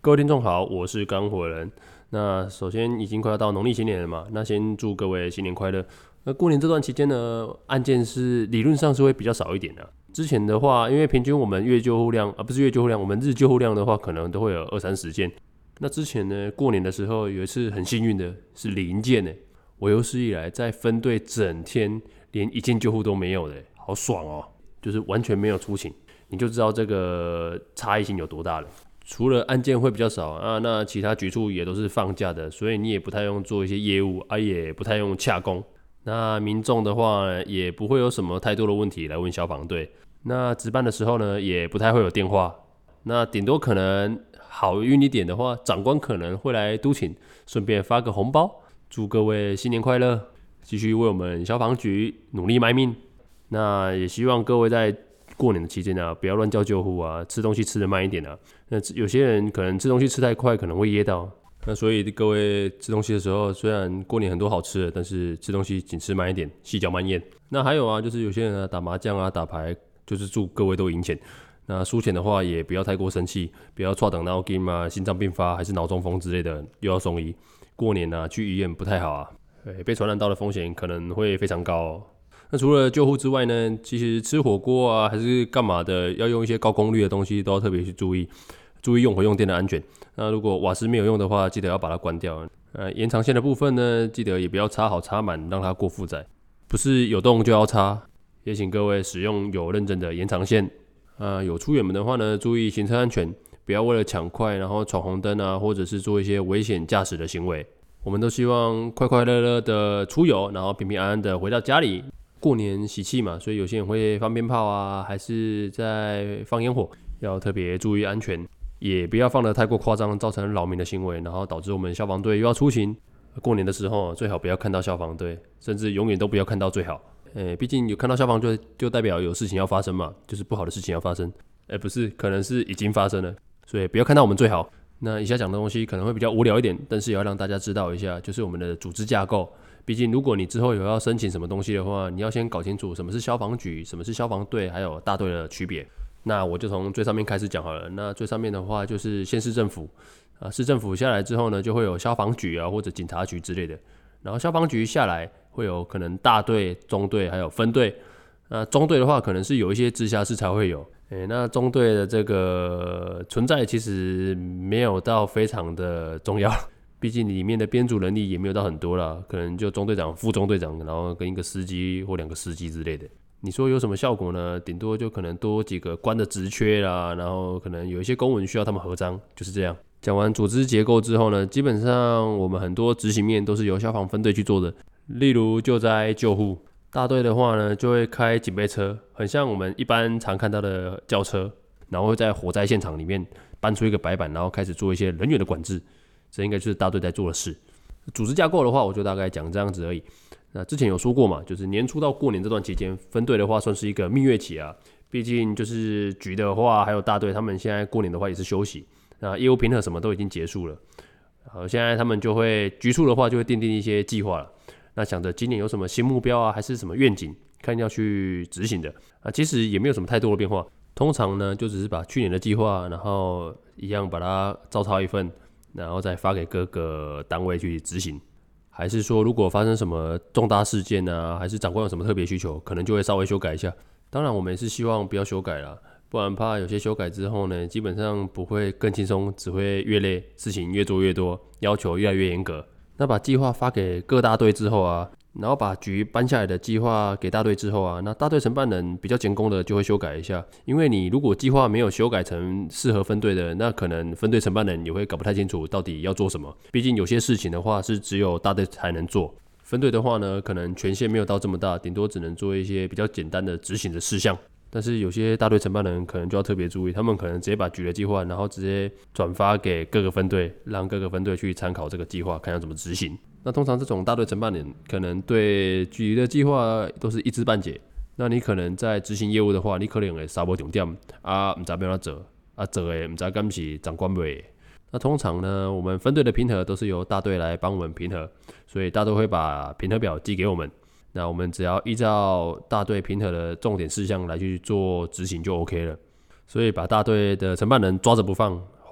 各位听众好，我是刚火人。那首先已经快要到农历新年了嘛，那先祝各位新年快乐。那过年这段期间呢，案件是理论上是会比较少一点的。之前的话，因为平均我们月救护量不是月救护量，我们日救护量的话，可能都会有20-30件。那之前呢，过年的时候有一次很幸运的是0件呢，我有史以来在分队整天连1件救护都没有的，好爽哦，就是完全没有出勤，你就知道这个差异性有多大了。除了案件会比较少啊，那其他局处也都是放假的，所以你也不太用做一些业务啊，也不太用洽公。那民众的话也不会有什么太多的问题来问消防队。那值班的时候呢，也不太会有电话。那顶多可能好运一点的话，长官可能会来督勤，顺便发个红包，祝各位新年快乐，继续为我们消防局努力卖命。那也希望各位在过年的期间啊，不要乱叫救护啊，吃东西吃得慢一点啊。那有些人可能吃东西吃太快，可能会噎到。那所以各位吃东西的时候，虽然过年很多好吃的，但是吃东西请吃慢一点，细嚼慢咽。那还有啊，就是有些人啊打麻将啊、打牌，就是祝各位都赢钱。那输钱的话，也不要太过生气，不要错等脑筋啊、心脏病发还是脑中风之类的，又要送医。过年啊去医院不太好啊，被传染到的风险可能会非常高哦。那除了救护之外呢，其实吃火锅啊还是干嘛的，要用一些高功率的东西都要特别去注意用火用电的安全。那如果瓦斯没有用的话，记得要把它关掉。延长线的部分呢，记得也不要插好插满，让它过负载，不是有洞就要插。也请各位使用有认证的延长线。有出远门的话呢，注意行车安全，不要为了抢快然后闯红灯啊，或者是做一些危险驾驶的行为。我们都希望快快乐乐的出游，然后平平安安的回到家里。过年喜气嘛，所以有些人会放鞭炮啊，还是在放烟火，要特别注意安全，也不要放得太过夸张，造成扰民的行为，然后导致我们消防队又要出勤。过年的时候最好不要看到消防队，甚至永远都不要看到最好。毕竟有看到消防队就代表有事情要发生嘛，就是不好的事情要发生。不是，可能是已经发生了，所以不要看到我们最好。那以下讲的东西可能会比较无聊一点，但是也要让大家知道一下，就是我们的组织架构。毕竟，如果你之后有要申请什么东西的话，你要先搞清楚什么是消防局，什么是消防队，还有大队的区别。那我就从最上面开始讲好了。那最上面的话就是县市政府，市政府下来之后呢，就会有消防局啊或者警察局之类的。然后消防局下来会有可能大队、中队还有分队。那中队的话，可能是有一些直辖市才会有。那中队的这个存在其实没有到非常的重要。毕竟里面的编组能力也没有到很多啦，可能就中队长、副中队长，然后跟一个司机或2个司机之类的。你说有什么效果呢？顶多就可能多几个官的职缺啦，然后可能有一些公文需要他们核章，就是这样。讲完组织结构之后呢，基本上我们很多执行面都是由消防分队去做的。例如救灾救护，大队的话呢就会开警备车，很像我们一般常看到的轿车，然后会在火灾现场里面搬出一个白板，然后开始做一些人员的管制。这应该就是大队在做的事。组织架构的话，我就大概讲这样子而已。那之前有说过嘛，就是年初到过年这段期间，分队的话算是一个蜜月期啊。毕竟就是局的话，还有大队，他们现在过年的话也是休息。那业务评核什么都已经结束了，现在他们就会局处的话就会订定一些计划了。那想着今年有什么新目标啊，还是什么愿景，看要去执行的。其实也没有什么太多的变化。通常呢，就只是把去年的计划，然后一样把它照抄一份。然后再发给各个单位去执行，还是说如果发生什么重大事件啊，还是长官有什么特别需求，可能就会稍微修改一下。当然我们也是希望不要修改啦，不然怕有些修改之后呢，基本上不会更轻松，只会越累，事情越做越多，要求越来越严格。那把计划发给各大队之后啊，然后把局搬下来的计划给大队之后啊，那大队承办人比较监工的就会修改一下，因为你如果计划没有修改成适合分队的，那可能分队承办人也会搞不太清楚到底要做什么。毕竟有些事情的话是只有大队才能做，分队的话呢，可能权限没有到这么大，顶多只能做一些比较简单的执行的事项。但是有些大队承办人可能就要特别注意，他们可能直接把局的计划，然后直接转发给各个分队，让各个分队去参考这个计划，看要怎么执行。那通常这种大队承办人可能对局的计划都是一知半解，那你可能在执行业务的话，你可能会稍微重点啊，不知道要怎么做啊，做的不知道敢是长官袂。那通常呢，我们分队的评核都是由大队来帮我们评核，所以大队会把评核表寄给我们，那我们只要依照大队评核的重点事项来去做执行就 OK 了。所以把大队的承办人抓着不放，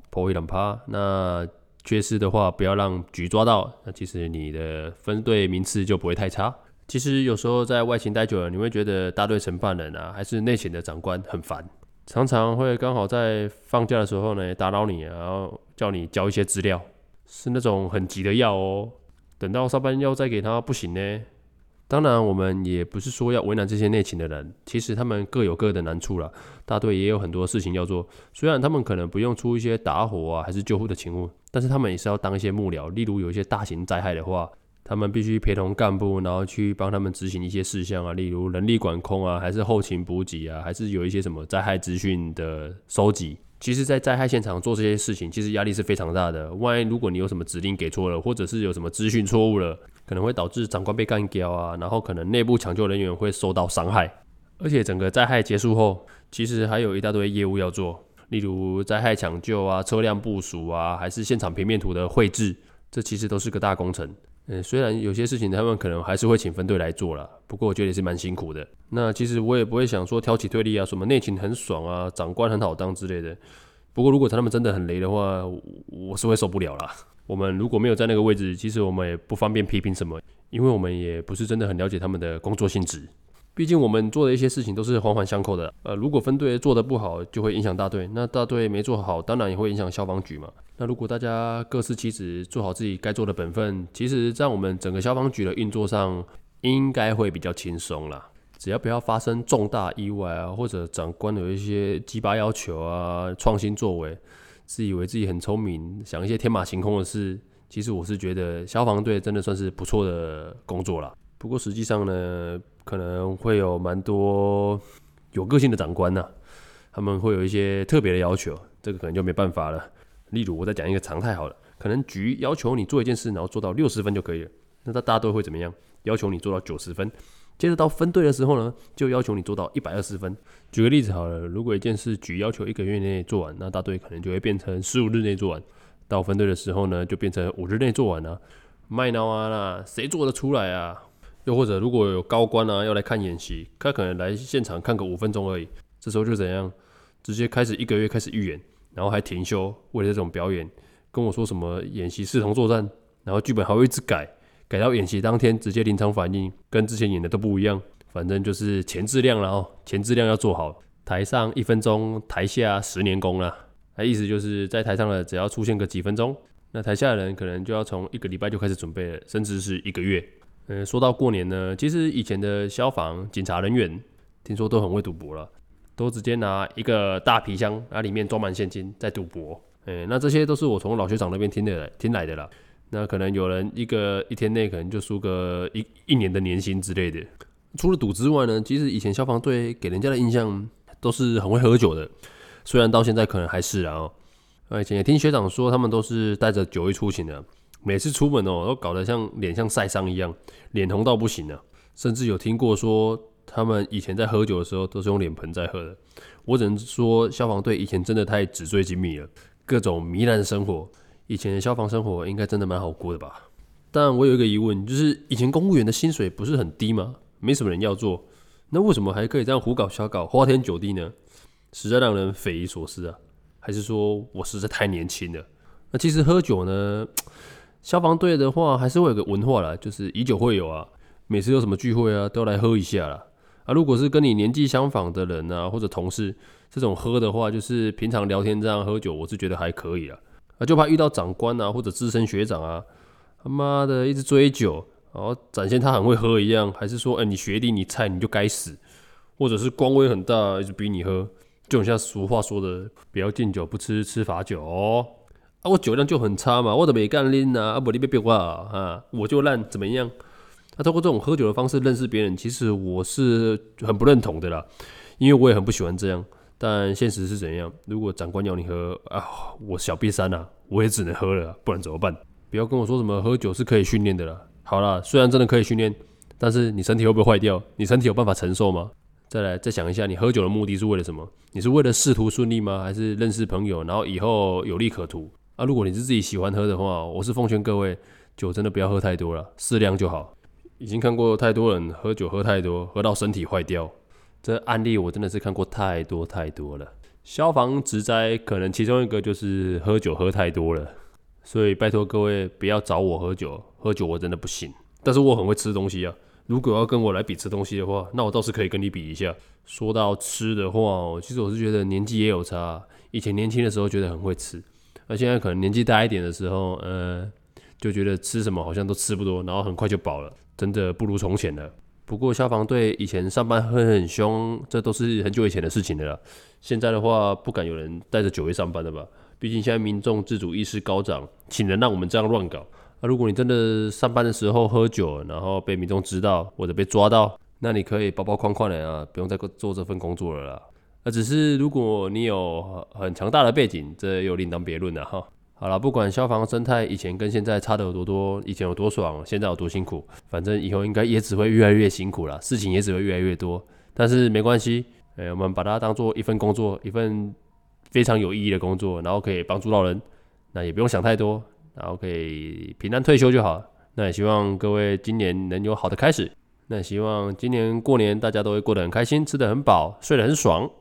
破1-2趴。那缺失的话，不要让局抓到，那其实你的分队名次就不会太差。其实有时候在外勤待久了，你会觉得大队承办人啊，还是内勤的长官很烦，常常会刚好在放假的时候呢打扰你，然后叫你交一些资料，是那种很急的要哦，等到上班要再给他不行呢。当然，我们也不是说要为难这些内勤的人，其实他们各有各的难处啦。大队也有很多事情要做，虽然他们可能不用出一些打火啊，还是救护的勤务，但是他们也是要当一些幕僚。例如有一些大型灾害的话，他们必须陪同干部，然后去帮他们执行一些事项啊，例如人力管控啊，还是后勤补给啊，还是有一些什么灾害资讯的收集。其实，在灾害现场做这些事情，其实压力是非常大的。万一如果你有什么指令给错了，或者是有什么资讯错误了，可能会导致长官被干掉啊，然后可能内部抢救人员会受到伤害。而且整个灾害结束后，其实还有一大堆业务要做，例如灾害抢救啊、车辆部署啊，还是现场平面图的绘制，这其实都是个大工程。虽然有些事情他们可能还是会请分队来做啦，不过我觉得也是蛮辛苦的。那其实我也不会想说挑起对立啊，什么内勤很爽啊，长官很好当之类的。不过如果他们真的很雷的话，我是会受不了啦。我们如果没有在那个位置，其实我们也不方便批评什么，因为我们也不是真的很了解他们的工作性质。毕竟我们做的一些事情都是环环相扣的。如果分队做得不好，就会影响大队。那大队没做好，当然也会影响消防局嘛。那如果大家各司其职，做好自己该做的本分，其实在我们整个消防局的运作上，应该会比较轻松啦。只要不要发生重大意外啊，或者长官有一些鸡巴要求啊、创新作为，自以为自己很聪明，想一些天马行空的事，其实我是觉得消防队真的算是不错的工作啦。不过实际上呢，可能会有蛮多有个性的长官啊，他们会有一些特别的要求，这个可能就没办法了。例如我再讲一个常态好了，可能局要求你做一件事，然后做到60分就可以了，那大队会怎么样？要求你做到90分，接着到分队的时候呢，就要求你做到120分。举个例子好了，如果一件事局要求1个月内做完，那大队可能就会变成15日内做完，到分队的时候呢，就变成5日内做完啊。卖脑啊啦，谁做得出来啊？又或者如果有高官啊要来看演习，他可能来现场看个5分钟而已，这时候就怎样？直接开始1个月开始预演，然后还停休，为了这种表演，跟我说什么演习视同作战，然后剧本还会一直改，改到演习当天直接临场反应，跟之前演的都不一样。反正就是前质量啦，前质量要做好，台上1分钟，台下10年功啦。意思就是在台上的只要出现个几分钟，那台下的人可能就要从1个礼拜就开始准备了，甚至是1个月。说到过年呢，其实以前的消防、警察人员听说都很会赌博了，都直接拿一个大皮箱，里面装满现金在赌博。那这些都是我从老学长那边听来的啦。那可能有人一天内可能就输个一年的年薪之类的。除了赌之外呢，其实以前消防队给人家的印象都是很会喝酒的，虽然到现在可能还是啦以前也听学长说，他们都是带着酒意出勤的。每次出门都搞得脸像晒伤一样，脸红到不行了。甚至有听过说，他们以前在喝酒的时候都是用脸盆在喝的。我只能说，消防队以前真的太纸醉金迷了，各种糜烂的生活。以前的消防生活应该真的蛮好过的吧？但我有一个疑问，就是以前公务员的薪水不是很低吗？没什么人要做，那为什么还可以这样胡搞瞎搞，花天酒地呢？实在让人匪夷所思啊！还是说我实在太年轻了？那其实喝酒呢？消防队的话，还是会有个文化啦，就是以酒会友啊，每次有什么聚会啊，都来喝一下啦。如果是跟你年纪相仿的人啊，或者同事，这种喝的话，就是平常聊天这样喝酒，我是觉得还可以啦。就怕遇到长官啊，或者资深学长啊，他妈的一直追酒，然后展现他很会喝一样，还是说，你学弟你菜你就该死，或者是官威很大，一直逼你喝，就很像俗话说的，不要敬酒不吃吃罚酒哦。我酒量就很差嘛，我都没干啉啊，不你别逼我啊，我就烂怎么样？透过这种喝酒的方式认识别人，其实我是很不认同的啦，因为我也很不喜欢这样。但现实是怎样？如果长官要你喝我小瘪三啊，我也只能喝了，不然怎么办？不要跟我说什么喝酒是可以训练的啦。好啦，虽然真的可以训练，但是你身体会不会坏掉？你身体有办法承受吗？再想一下，你喝酒的目的是为了什么？你是为了仕途顺利吗？还是认识朋友，然后以后有利可图？如果你是自己喜欢喝的话，我是奉劝各位，酒真的不要喝太多了，适量就好。已经看过太多人喝酒喝太多，喝到身体坏掉，这案例我真的是看过太多了。 消防职灾可能其中一个就是喝酒喝太多了，所以拜托各位不要找我喝酒，喝酒我真的不行。但是我很会吃东西啊，如果要跟我来比吃东西的话，那我倒是可以跟你比一下。说到吃的话，其实我是觉得年纪也有差。以前年轻的时候觉得很会吃，而现在可能年纪大一点的时候，就觉得吃什么好像都吃不多，然后很快就饱了，真的不如从前了。不过消防队以前上班会很凶，这都是很久以前的事情了啦。现在的话，不敢有人带着酒味上班的吧？毕竟现在民众自主意识高涨，请人让我们这样乱搞。如果你真的上班的时候喝酒，然后被民众知道或者被抓到，那你可以包包框框的啊，不用再做这份工作了啦。只是如果你有很强大的背景，这又另当别论了哈。好了，不管消防生态以前跟现在差的有多多，以前有多爽，现在有多辛苦，反正以后应该也只会越来越辛苦啦，事情也只会越来越多。但是没关系，我们把它当做一份工作，一份非常有意义的工作，然后可以帮助到人，那也不用想太多，然后可以平安退休就好。那也希望各位今年能有好的开始。那也希望今年过年大家都会过得很开心，吃得很饱，睡得很爽。